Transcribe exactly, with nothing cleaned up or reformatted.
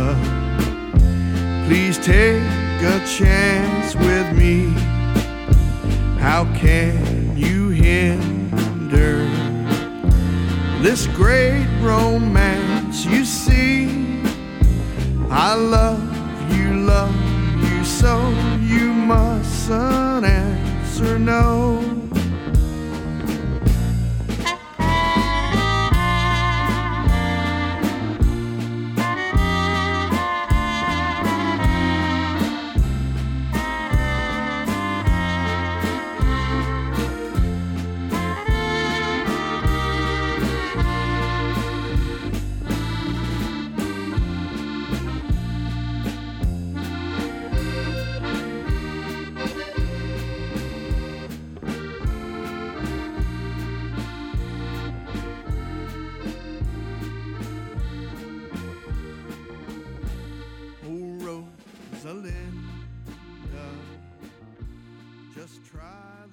love. Please take a chance with me. How can you hinder this great romance? You see, I love you, love you so. You mustn't answer no. Rosalinda, just try